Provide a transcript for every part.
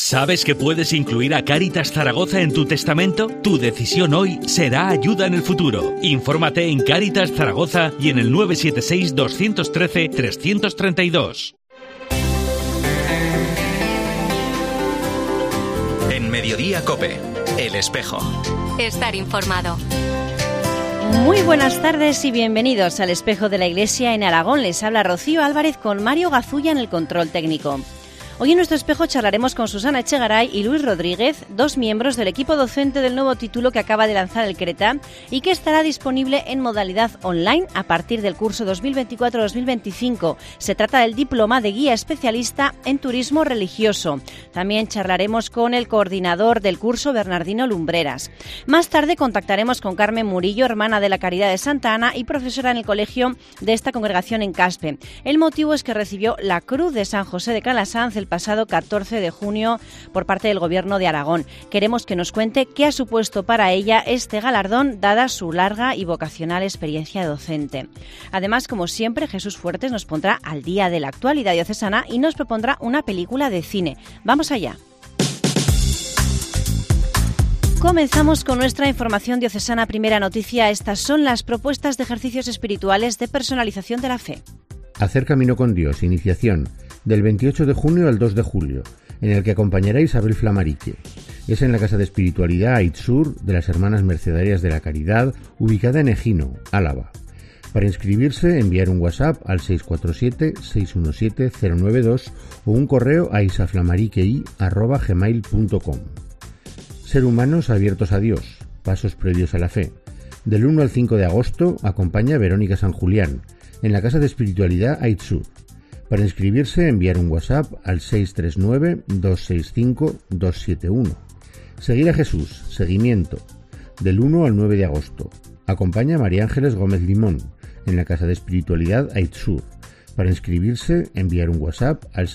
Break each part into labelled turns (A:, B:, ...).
A: ¿Sabes que puedes incluir a Cáritas Zaragoza en tu testamento? Tu decisión hoy será ayuda en el futuro. Infórmate en Cáritas Zaragoza y en el 976 213 332.
B: En Mediodía COPE, El Espejo.
C: Estar informado.
D: Muy buenas tardes y bienvenidos al Espejo de la Iglesia en Aragón. Les habla Rocío Álvarez con Mario Gazulla en el control técnico. Hoy en nuestro espejo charlaremos con Susana Echegaray y Luis Rodríguez, dos miembros del equipo docente del nuevo título que acaba de lanzar el CRETA y que estará disponible en modalidad online a partir del curso 2024-2025. Se trata del diploma de guía especialista en turismo religioso. También charlaremos con el coordinador del curso, Bernardino Lumbreras. Más tarde contactaremos con Carmen Murillo, hermana de la Caridad de Santa Ana y profesora en el colegio de esta congregación en Caspe. El motivo es que recibió la Cruz de San José de Calasanz el pasado 14 de junio por parte del Gobierno de Aragón. Queremos que nos cuente qué ha supuesto para ella este galardón, dada su larga y vocacional experiencia docente. Además, como siempre, Jesús Fuertes nos pondrá al día de la actualidad diocesana y nos propondrá una película de cine. ¡Vamos allá! Comenzamos con nuestra información diocesana. Primera noticia, estas son las propuestas de ejercicios espirituales de personalización de la fe.
E: Hacer camino con Dios, iniciación, del 28 de junio al 2 de julio, en el que acompañará Isabel Flamarique. Es en la Casa de Espiritualidad Aitzur de las Hermanas Mercedarias de la Caridad, ubicada en Egino, Álava. Para inscribirse, enviar un WhatsApp al 647-617-092 o un correo a isaflamariquei@gmail.com. Ser humanos abiertos a Dios, pasos previos a la fe. Del 1 al 5 de agosto acompaña a Verónica San Julián, en la Casa de Espiritualidad Aitzur. Para inscribirse, enviar un WhatsApp al 639-265-271. Seguir a Jesús, seguimiento, del 1 al 9 de agosto. Acompaña a María Ángeles Gómez Limón, en la Casa de Espiritualidad Aitzur. Para inscribirse, enviar un WhatsApp al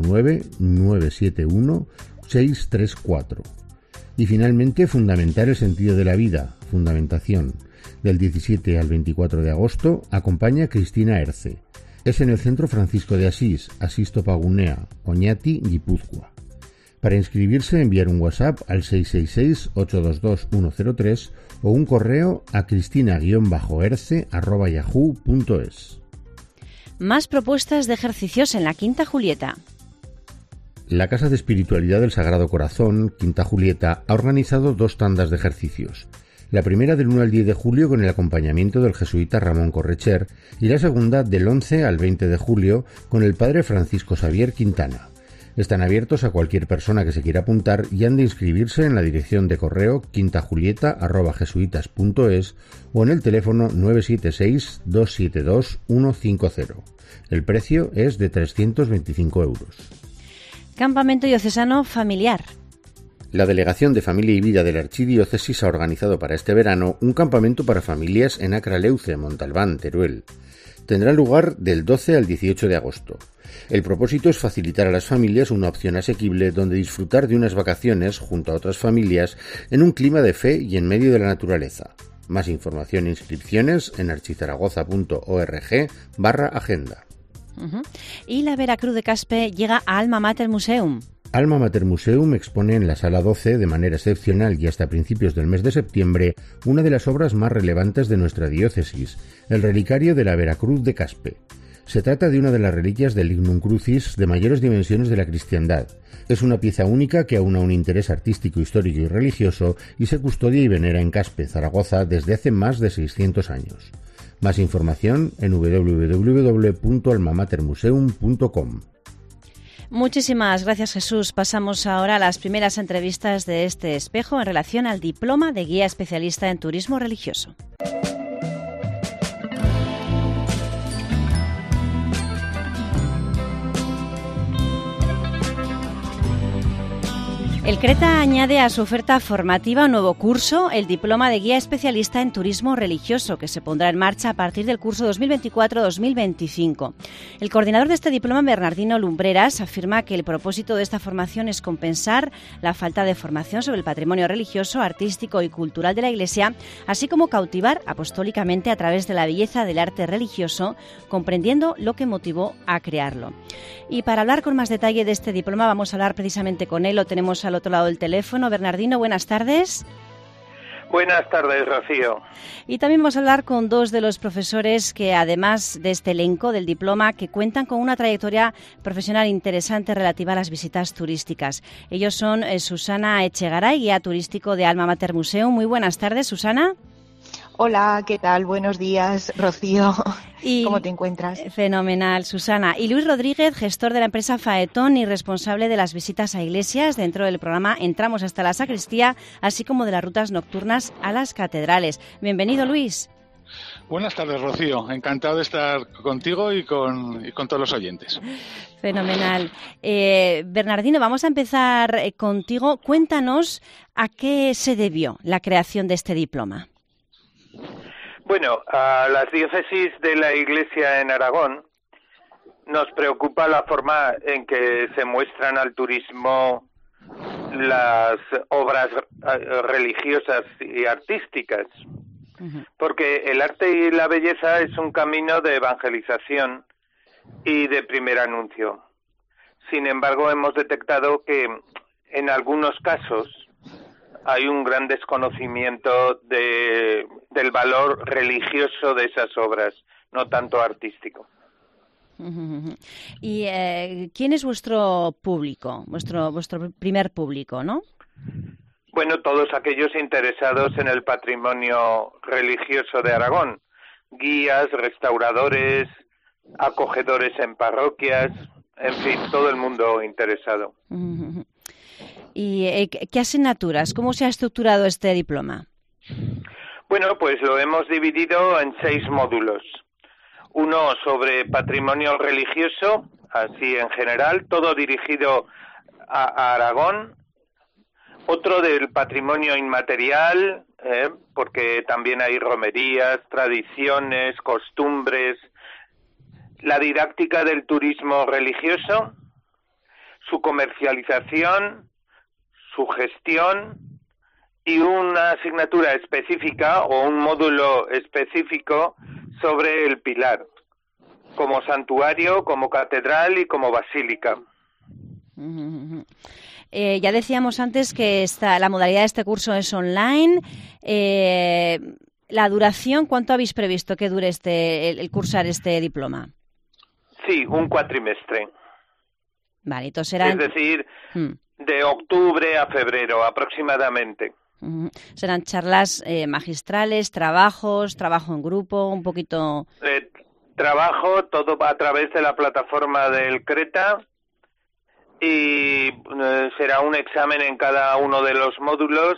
E: 619-971-634. Y finalmente, fundamentar el sentido de la vida, fundamentación. Del 17 al 24 de agosto, acompaña a Cristina Erce. Es en el Centro Francisco de Asís, Asís Topagunea, Oñati, Guipúzcoa. Para inscribirse, enviar un WhatsApp al 666-822-103 o un correo a cristina-erce@yahoo.es.
D: Más propuestas de ejercicios en la Quinta Julieta.
E: La Casa de Espiritualidad del Sagrado Corazón, Quinta Julieta, ha organizado 2 tandas de ejercicios. La primera del 1 al 10 de julio con el acompañamiento del jesuita Ramón Correcher y la segunda del 11 al 20 de julio con el padre Francisco Xavier Quintana. Están abiertos a cualquier persona que se quiera apuntar y han de inscribirse en la dirección de correo quintajulieta@jesuitas.es o en el teléfono 976-272-150. El precio es de 325 euros.
D: Campamento diocesano familiar.
E: La Delegación de Familia y Vida de la Archidiócesis ha organizado para este verano un campamento para familias en Acraleuce, Montalbán, Teruel. Tendrá lugar del 12 al 18 de agosto. El propósito es facilitar a las familias una opción asequible donde disfrutar de unas vacaciones junto a otras familias en un clima de fe y en medio de la naturaleza. Más información e inscripciones en archizaragoza.org/agenda.
D: Y la Veracruz de Caspe llega a Alma Mater Museum.
E: Alma Mater Museum expone en la Sala 12, de manera excepcional y hasta principios del mes de septiembre, una de las obras más relevantes de nuestra diócesis, el relicario de la Veracruz de Caspe. Se trata de una de las reliquias del Lignum Crucis de mayores dimensiones de la cristiandad. Es una pieza única que aúna un interés artístico, histórico y religioso y se custodia y venera en Caspe, Zaragoza, desde hace más de 600 años. Más información en www.almamatermuseum.com.
D: Muchísimas gracias, Jesús. Pasamos ahora a las primeras entrevistas de este espejo en relación al diploma de guía especialista en turismo religioso. El CRETA añade a su oferta formativa un nuevo curso, el Diploma de Guía Especialista en Turismo Religioso, que se pondrá en marcha a partir del curso 2024-2025. El coordinador de este diploma, Bernardino Lumbreras, afirma que el propósito de esta formación es compensar la falta de formación sobre el patrimonio religioso, artístico y cultural de la Iglesia, así como cautivar apostólicamente a través de la belleza del arte religioso, comprendiendo lo que motivó a crearlo. Y para hablar con más detalle de este diploma, vamos a hablar precisamente con él. Lo tenemos al otro lado del teléfono. Bernardino, buenas tardes.
F: Buenas tardes, Rocío.
D: Y también vamos a hablar con dos de los profesores que, además de este elenco del diploma, que cuentan con una trayectoria profesional interesante relativa a las visitas turísticas. Ellos son Susana Echegaray, guía turístico de Alma Mater Museum. Muy buenas tardes, Susana.
G: Hola, ¿qué tal? Buenos días, Rocío. ¿Cómo te encuentras?
D: Fenomenal, Susana. Y Luis Rodríguez, gestor de la empresa Faetón y responsable de las visitas a iglesias dentro del programa Entramos hasta la Sacristía, así como de las rutas nocturnas a las catedrales. Bienvenido, Luis.
H: Buenas tardes, Rocío. Encantado de estar contigo y con todos los oyentes.
D: Fenomenal. Bernardino, vamos a empezar contigo. Cuéntanos a qué se debió la creación de este diploma.
F: Bueno, a las diócesis de la Iglesia en Aragón nos preocupa la forma en que se muestran al turismo las obras religiosas y artísticas, porque el arte y la belleza es un camino de evangelización y de primer anuncio. Sin embargo, hemos detectado que en algunos casos hay un gran desconocimiento del valor religioso de esas obras, no tanto artístico.
D: ¿Y quién es vuestro público, vuestro primer público, no?
F: Bueno, todos aquellos interesados en el patrimonio religioso de Aragón, guías, restauradores, acogedores en parroquias, en fin, todo el mundo interesado.
D: ¿Y qué asignaturas? ¿Cómo se ha estructurado este diploma?
F: Bueno, pues lo hemos dividido en 6 módulos. Uno sobre patrimonio religioso, así en general, todo dirigido a Aragón. Otro del patrimonio inmaterial, porque también hay romerías, tradiciones, costumbres. La didáctica del turismo religioso, su comercialización, su gestión y una asignatura específica o un módulo específico sobre el Pilar, como santuario, como catedral y como basílica.
D: Ya decíamos antes que la modalidad de este curso es online. La duración, ¿cuánto habéis previsto que dure el cursar este diploma?
F: Sí, un cuatrimestre.
D: Vale, entonces será...
F: Es decir, de octubre a febrero aproximadamente.
D: Serán charlas magistrales, trabajo en grupo, un poquito...
F: Trabajo, todo a través de la plataforma del CRETA y será un examen en cada uno de los módulos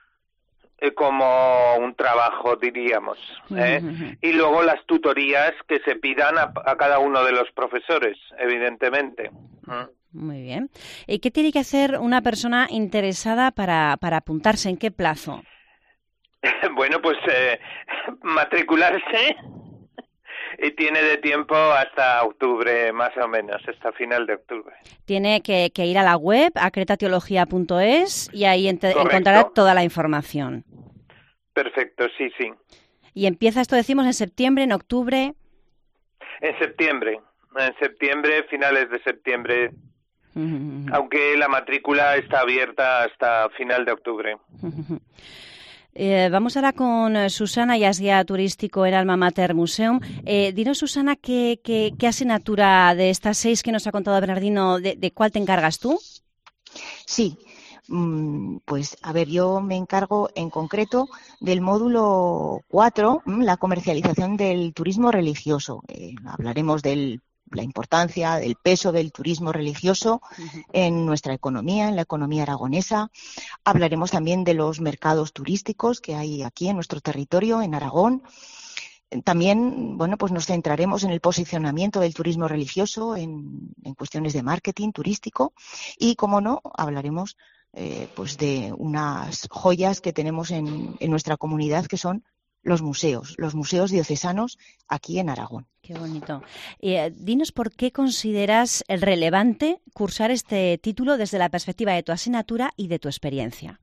F: como un trabajo, diríamos. Y luego las tutorías que se pidan a cada uno de los profesores, evidentemente.
D: Muy bien. ¿Y qué tiene que hacer una persona interesada para apuntarse? ¿En qué plazo?
F: Bueno, pues matricularse y tiene de tiempo hasta octubre, más o menos, hasta final de octubre. Tiene
D: que ir a la web, acretateología.es, y ahí encontrará toda la información.
F: Perfecto, sí.
D: ¿Y empieza esto, decimos, en septiembre, en octubre?
F: En septiembre, finales de septiembre. Aunque la matrícula está abierta hasta final de octubre.
D: Vamos ahora con Susana, ya es guía turístico en Alma Mater Museum. Dinos, Susana, ¿qué asignatura de estas 6 que nos ha contado Bernardino, de cuál te encargas tú?
G: Sí, pues a ver, yo me encargo en concreto del módulo 4, la comercialización del turismo religioso. Hablaremos de la importancia, del peso del turismo religioso en nuestra economía, en la economía aragonesa. Hablaremos también de los mercados turísticos que hay aquí en nuestro territorio, en Aragón. También, bueno, pues nos centraremos en el posicionamiento del turismo religioso en cuestiones de marketing turístico y, como no, hablaremos pues de unas joyas que tenemos en nuestra comunidad, que son los museos diocesanos aquí en Aragón.
D: Qué bonito. Dinos por qué consideras relevante cursar este título desde la perspectiva de tu asignatura y de tu experiencia.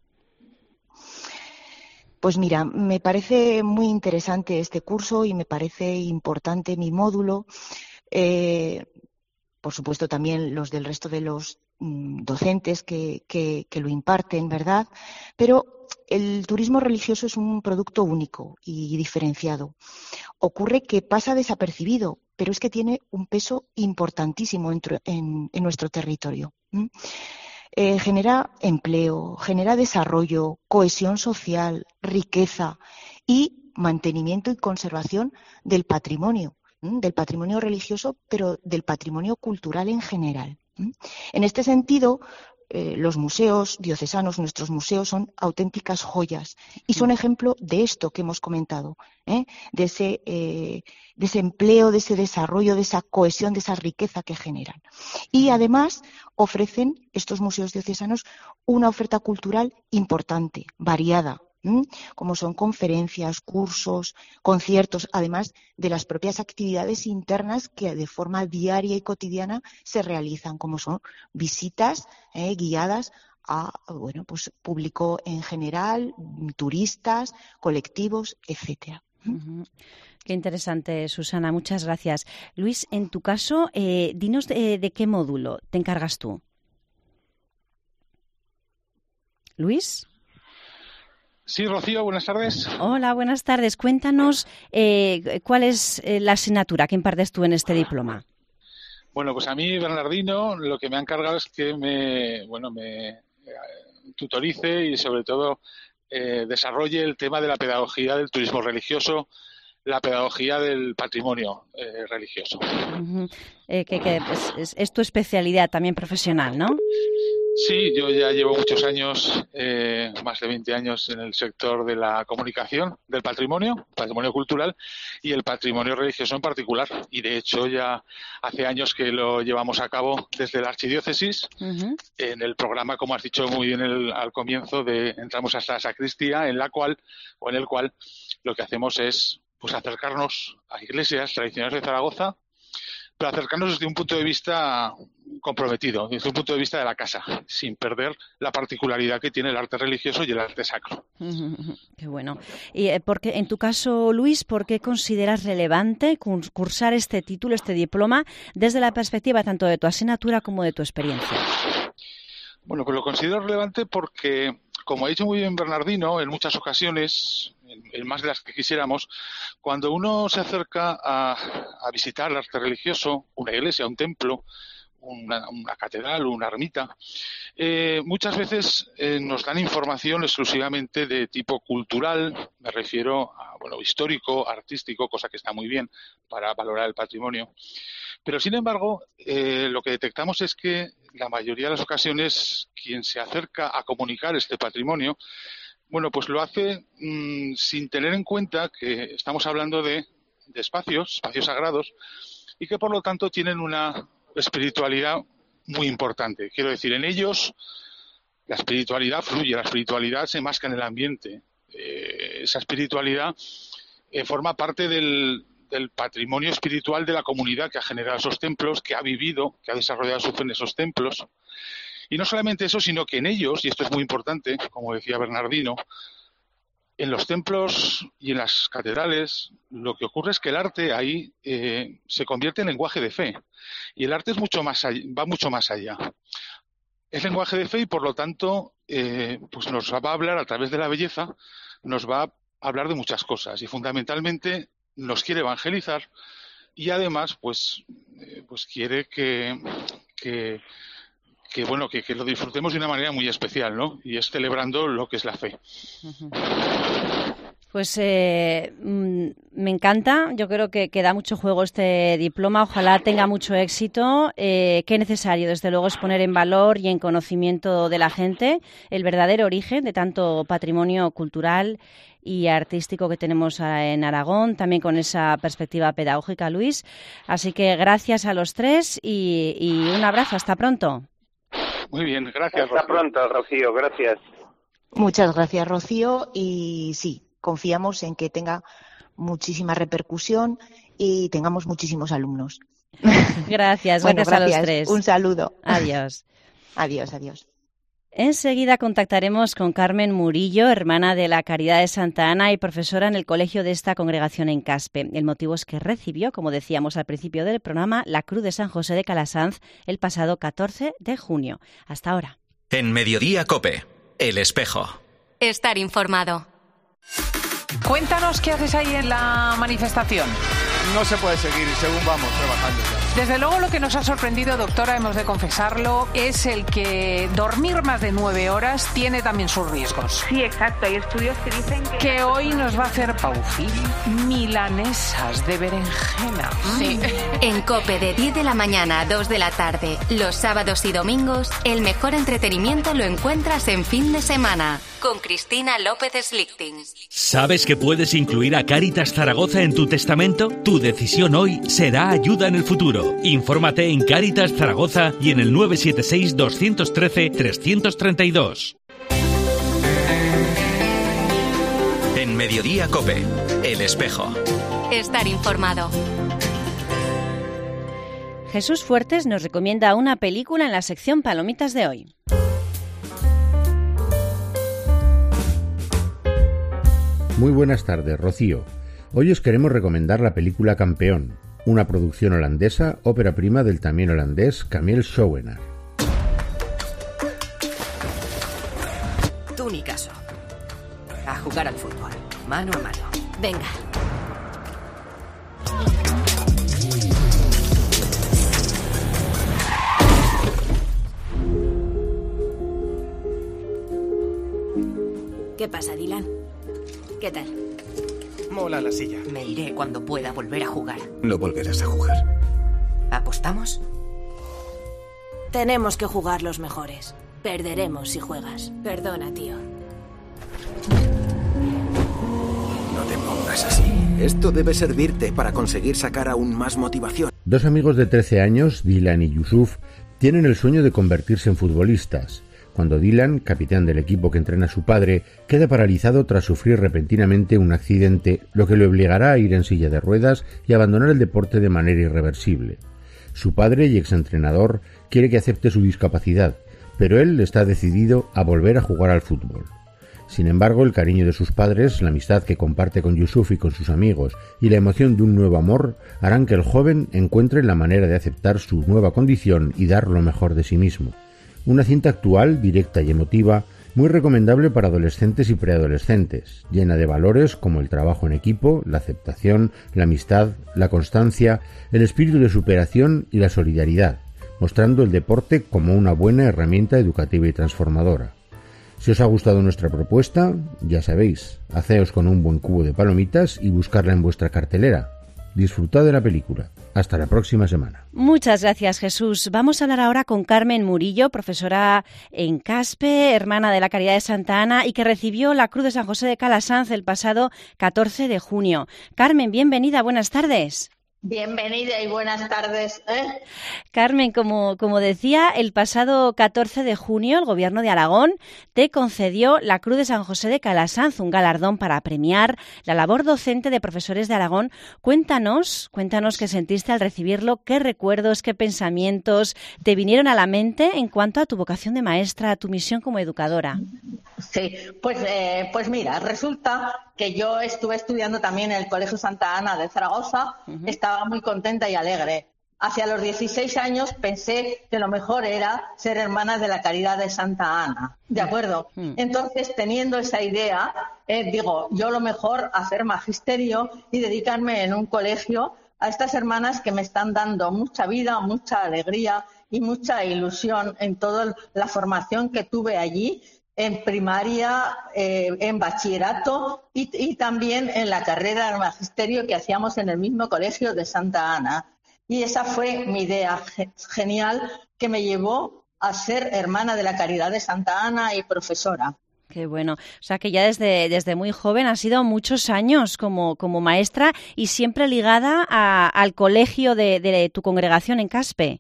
G: Pues mira, me parece muy interesante este curso y me parece importante mi módulo. Por supuesto también los del resto de los docentes que lo imparten, ¿verdad? Pero el turismo religioso es un producto único y diferenciado. Ocurre que pasa desapercibido, pero es que tiene un peso importantísimo en nuestro territorio. Genera empleo, genera desarrollo, cohesión social, riqueza y mantenimiento y conservación del patrimonio religioso, pero del patrimonio cultural en general. En este sentido, los museos diocesanos, nuestros museos, son auténticas joyas y son ejemplo de esto que hemos comentado, de ese empleo, de ese desarrollo, de esa cohesión, de esa riqueza que generan. Y además ofrecen estos museos diocesanos una oferta cultural importante, variada, como son conferencias, cursos, conciertos, además de las propias actividades internas que de forma diaria y cotidiana se realizan, como son visitas guiadas a pues público en general, turistas, colectivos, etcétera.
D: Qué interesante, Susana, muchas gracias. Luis, en tu caso, dinos de qué módulo te encargas tú. Luis.
H: Sí, Rocío, buenas tardes.
D: Hola, buenas tardes. Cuéntanos cuál es la asignatura que impartes tú en este diploma.
H: Bueno, pues a mí, Bernardino, lo que me ha encargado es que me tutorice y sobre todo desarrolle el tema de la pedagogía del turismo religioso, la pedagogía del patrimonio religioso.
D: Es tu especialidad también profesional, ¿no?
H: Sí, yo ya llevo muchos años, más de 20 años en el sector de la comunicación, del patrimonio cultural y el patrimonio religioso en particular. Y de hecho ya hace años que lo llevamos a cabo desde la archidiócesis, en el programa, como has dicho muy bien al comienzo, de Entramos hasta la sacristía, en el cual lo que hacemos es pues acercarnos a iglesias tradicionales de Zaragoza, pero acercarnos desde un punto de vista comprometido, desde un punto de vista de la casa, sin perder la particularidad que tiene el arte religioso y el arte sacro.
D: Qué bueno. Y porque, en tu caso, Luis, ¿por qué consideras relevante cursar este título, este diploma, desde la perspectiva tanto de tu asignatura como de tu experiencia?
H: Bueno, pues lo considero relevante porque, como ha dicho muy bien Bernardino, en muchas ocasiones, en más de las que quisiéramos, cuando uno se acerca a visitar el arte religioso, una iglesia, un templo, una catedral, una ermita, muchas veces nos dan información exclusivamente de tipo cultural, me refiero a histórico, artístico, cosa que está muy bien para valorar el patrimonio. Pero, sin embargo, lo que detectamos es que la mayoría de las ocasiones quien se acerca a comunicar este patrimonio, pues lo hace sin tener en cuenta que estamos hablando de espacios sagrados y que por lo tanto tienen una espiritualidad muy importante. Quiero decir, en ellos la espiritualidad fluye, la espiritualidad se enmasca en el ambiente. Esa espiritualidad forma parte del patrimonio espiritual de la comunidad que ha generado esos templos, que ha vivido, que ha desarrollado su fe en esos templos. Y no solamente eso, sino que en ellos, y esto es muy importante, como decía Bernardino, en los templos y en las catedrales, lo que ocurre es que el arte ahí se convierte en lenguaje de fe. Y el arte es va mucho más allá. Es lenguaje de fe y, por lo tanto, pues nos va a hablar a través de la belleza, nos va a hablar de muchas cosas. Y fundamentalmente nos quiere evangelizar y además pues quiere que lo disfrutemos de una manera muy especial, ¿no? Y es celebrando lo que es la fe.
D: Pues me encanta, yo creo que da mucho juego este diploma, ojalá tenga mucho éxito. Qué necesario, desde luego, es poner en valor y en conocimiento de la gente el verdadero origen de tanto patrimonio cultural y artístico que tenemos en Aragón, también con esa perspectiva pedagógica, Luis. Así que gracias a los tres y un abrazo, hasta pronto.
H: Muy bien, gracias,
F: Hasta pronto, Rocío, gracias.
G: Muchas gracias, Rocío, y sí, confiamos en que tenga muchísima repercusión y tengamos muchísimos alumnos.
D: Gracias,
G: Bueno,
D: gracias a los tres.
G: Un saludo.
D: Adiós.
G: Adiós.
D: Enseguida contactaremos con Carmen Murillo, hermana de la Caridad de Santa Ana y profesora en el colegio de esta congregación en Caspe. El motivo es que recibió, como decíamos al principio del programa, la Cruz de San José de Calasanz el pasado 14 de junio. Hasta ahora.
B: En Mediodía COPE, El Espejo.
C: Estar informado.
I: Cuéntanos qué haces ahí en la manifestación.
J: No se puede seguir según vamos trabajando ya.
I: Desde luego lo que nos ha sorprendido, doctora, hemos de confesarlo, es el que dormir más de 9 horas tiene también sus riesgos.
K: Sí, exacto. Hay estudios que dicen
I: que hoy nos va a hacer Paufil milanesas de berenjena.
C: Sí. En COPE de 10 de la mañana a 2 de la tarde, los sábados y domingos, el mejor entretenimiento lo encuentras en Fin de Semana, con Cristina López Slichting.
A: ¿Sabes que puedes incluir a Cáritas Zaragoza en tu testamento? Tu decisión hoy será ayuda en el futuro. Infórmate en Cáritas Zaragoza y en el 976 213 332.
B: En Mediodía COPE, El Espejo.
C: Estar informado.
D: Jesús Fuertes nos recomienda una película en la sección Palomitas de hoy.
E: Muy buenas tardes, Rocío. Hoy os queremos recomendar la película Campeón, una producción holandesa, ópera prima del también holandés Camille Schouwenaar.
L: Tú ni caso. A jugar al fútbol, mano a mano.
C: Venga.
L: ¿Qué pasa, Dylan? ¿Qué tal?
J: Mola la silla.
L: Me iré cuando pueda volver a jugar.
J: No volverás a jugar.
L: ¿Apostamos?
M: Tenemos que jugar los mejores. Perderemos si juegas. Perdona, tío.
J: No te pongas así. Esto debe servirte para conseguir sacar aún más motivación.
E: Dos amigos de 13 años, Dylan y Yusuf, tienen el sueño de convertirse en futbolistas. Cuando Dylan, capitán del equipo que entrena a su padre, queda paralizado tras sufrir repentinamente un accidente, lo que le obligará a ir en silla de ruedas y abandonar el deporte de manera irreversible. Su padre y exentrenador quiere que acepte su discapacidad, pero él está decidido a volver a jugar al fútbol. Sin embargo, el cariño de sus padres, la amistad que comparte con Yusuf y con sus amigos y la emoción de un nuevo amor harán que el joven encuentre la manera de aceptar su nueva condición y dar lo mejor de sí mismo. Una cinta actual, directa y emotiva, muy recomendable para adolescentes y preadolescentes, llena de valores como el trabajo en equipo, la aceptación, la amistad, la constancia, el espíritu de superación y la solidaridad, mostrando el deporte como una buena herramienta educativa y transformadora. Si os ha gustado nuestra propuesta, ya sabéis, haceos con un buen cubo de palomitas y buscarla en vuestra cartelera. Disfrutad de la película. Hasta la próxima semana.
D: Muchas gracias, Jesús. Vamos a hablar ahora con Carmen Murillo, profesora en Caspe, hermana de la Caridad de Santa Ana y que recibió la Cruz de San José de Calasanz el pasado 14 de junio. Carmen, bienvenida, buenas tardes.
N: Bienvenida y buenas tardes.
D: Carmen, como decía, el pasado 14 de junio el Gobierno de Aragón te concedió la Cruz de San José de Calasanz, un galardón para premiar la labor docente de profesores de Aragón. Cuéntanos qué sentiste al recibirlo, qué recuerdos, qué pensamientos te vinieron a la mente en cuanto a tu vocación de maestra, a tu misión como educadora.
N: Sí, pues mira, resulta que yo estuve estudiando también en el Colegio Santa Ana de Zaragoza, estaba muy contenta y alegre. Hacia los 16 años pensé que lo mejor era ser hermana de la Caridad de Santa Ana, ¿de acuerdo? Entonces, teniendo esa idea, digo, yo lo mejor hacer magisterio y dedicarme en un colegio a estas hermanas que me están dando mucha vida, mucha alegría y mucha ilusión en toda la formación que tuve allí, en primaria, en bachillerato y también en la carrera de magisterio que hacíamos en el mismo colegio de Santa Ana. Y esa fue mi idea genial que me llevó a ser hermana de la Caridad de Santa Ana y profesora.
D: Qué bueno. O sea que ya desde muy joven has sido muchos años como maestra y siempre ligada al colegio de tu congregación en Caspe.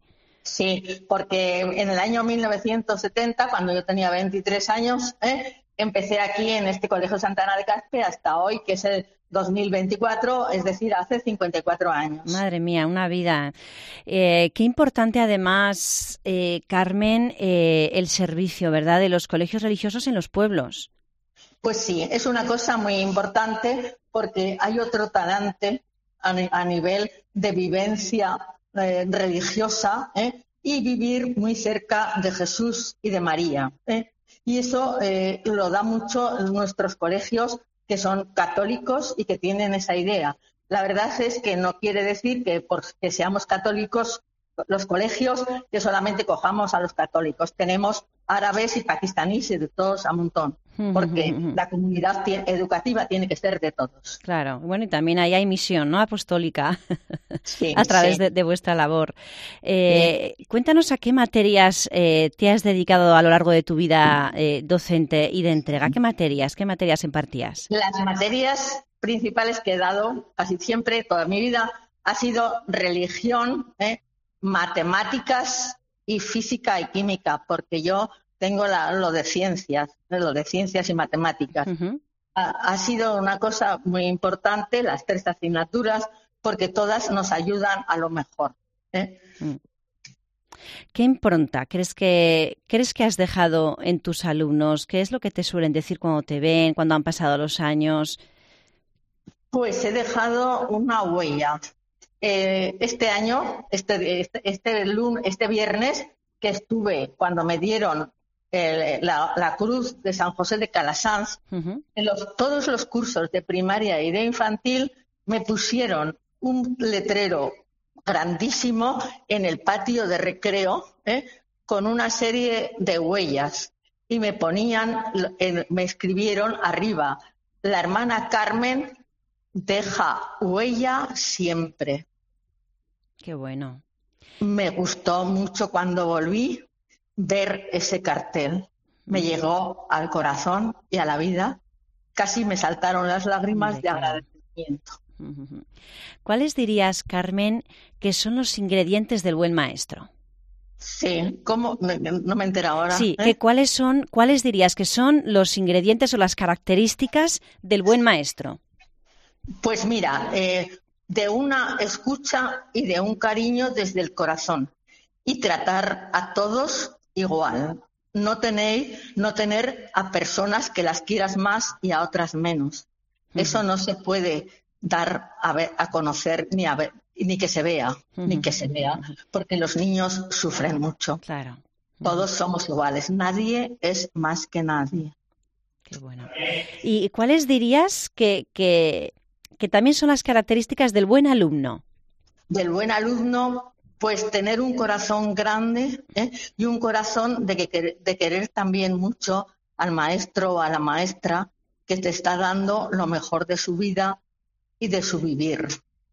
N: Sí, porque en el año 1970, cuando yo tenía 23 años, empecé aquí en este Colegio Santa Ana de Caspe hasta hoy, que es el 2024, es decir, hace 54 años.
D: Madre mía, una vida. Qué importante además, Carmen, el servicio, ¿verdad?, de los colegios religiosos en los pueblos.
N: Pues sí, es una cosa muy importante porque hay otro talante a nivel de vivencia religiosa y vivir muy cerca de Jesús y de María. Y eso lo da mucho nuestros colegios que son católicos y que tienen esa idea. La verdad es que no quiere decir que porque seamos católicos los colegios que solamente cojamos a los católicos. Tenemos árabes y pakistaníes y de todos a montón, porque la comunidad educativa tiene que ser de todos.
D: Claro, bueno, y también ahí hay misión, ¿no?, apostólica,
N: sí,
D: a través
N: sí.
D: de vuestra labor. Cuéntanos a qué materias te has dedicado a lo largo de tu vida docente y de entrega. ¿Qué materias impartías?
N: Las materias principales que he dado casi siempre, toda mi vida, ha sido religión, matemáticas y física y química, porque yo tengo lo de ciencias y matemáticas. Ha sido una cosa muy importante, las 3 asignaturas, porque todas nos ayudan a lo mejor.
D: ¿Qué impronta crees que has dejado en tus alumnos? ¿Qué es lo que te suelen decir cuando te ven, cuando han pasado los años?
N: Pues he dejado una huella. Este año, este viernes, que estuve cuando me dieron la cruz de San José de Calasanz, todos los cursos de primaria y de infantil me pusieron un letrero grandísimo en el patio de recreo con una serie de huellas y me escribieron arriba: la hermana Carmen deja huella siempre.
D: Qué bueno.
N: Me gustó mucho cuando volví ver ese cartel. Me llegó al corazón y a la vida. Casi me saltaron las lágrimas de agradecimiento.
D: ¿Cuáles dirías, Carmen, que son los ingredientes del buen maestro?
N: Sí, ¿cómo? No me entero ahora.
D: Sí, ¿cuáles dirías que son los ingredientes o las características del buen maestro?
N: Pues mira, de una escucha y de un cariño desde el corazón y tratar a todos igual. No tener a personas que las quieras más y a otras menos. Eso no se puede dar a conocer ni que se vea, porque los niños sufren mucho.
D: Claro.
N: Todos somos iguales, nadie es más que nadie.
D: Qué bueno. ¿Y cuáles dirías que también son las características del buen alumno?
N: Del buen alumno, pues tener un corazón grande y un corazón de querer también mucho al maestro o a la maestra que te está dando lo mejor de su vida y de su vivir.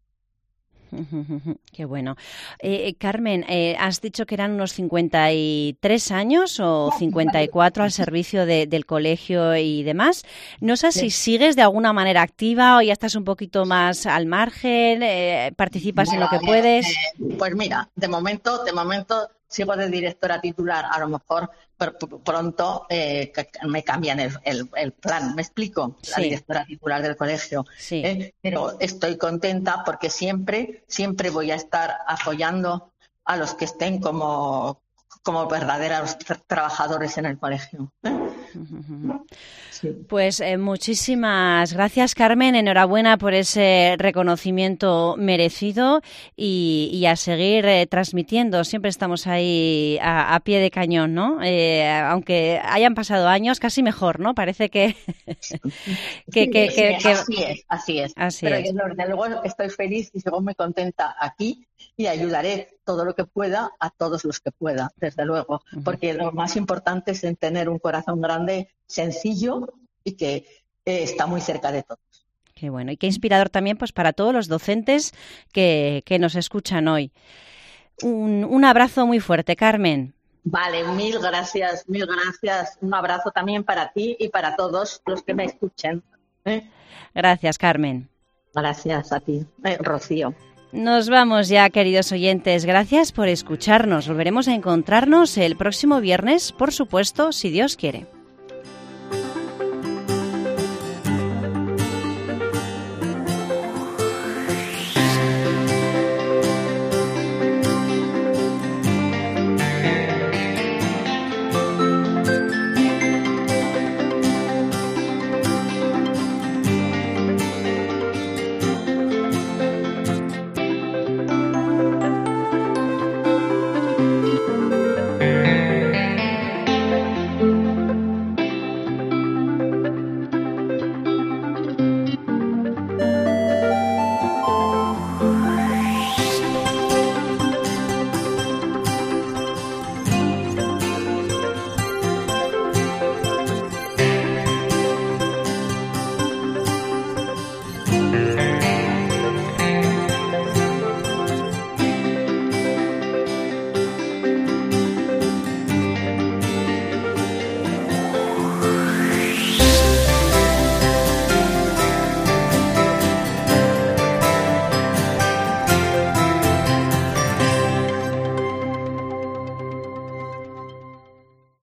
D: Qué bueno. Carmen, has dicho que eran unos 53 años o 54 al servicio del colegio y demás. No sé si sigues de alguna manera activa o ya estás un poquito más al margen, participas en lo que puedes.
N: Pues mira, de momento sigo de directora titular. A lo mejor pronto me cambian el plan. ¿Me explico? La directora titular del colegio.
D: Sí.
N: Pero estoy contenta porque siempre voy a estar apoyando a los que estén como verdaderos trabajadores en el colegio. Sí.
D: Pues muchísimas gracias, Carmen. Enhorabuena por ese reconocimiento merecido y a seguir transmitiendo. Siempre estamos ahí a pie de cañón, ¿no? Aunque hayan pasado años, casi mejor, ¿no? Parece que...
N: Así es. Pero yo, desde luego, estoy feliz y sigo muy contenta aquí y ayudaré todo lo que pueda a todos los que pueda, desde luego, porque lo más importante es tener un corazón grande, sencillo y que está muy cerca de todos.
D: Qué bueno, y qué inspirador también pues para todos los docentes que nos escuchan hoy. Un abrazo muy fuerte, Carmen.
N: Vale, mil gracias. Un abrazo también para ti y para todos los que me escuchen.
D: Gracias, Carmen.
N: Gracias a ti, Rocío.
D: Nos vamos ya, queridos oyentes. Gracias por escucharnos. Volveremos a encontrarnos el próximo viernes, por supuesto, si Dios quiere.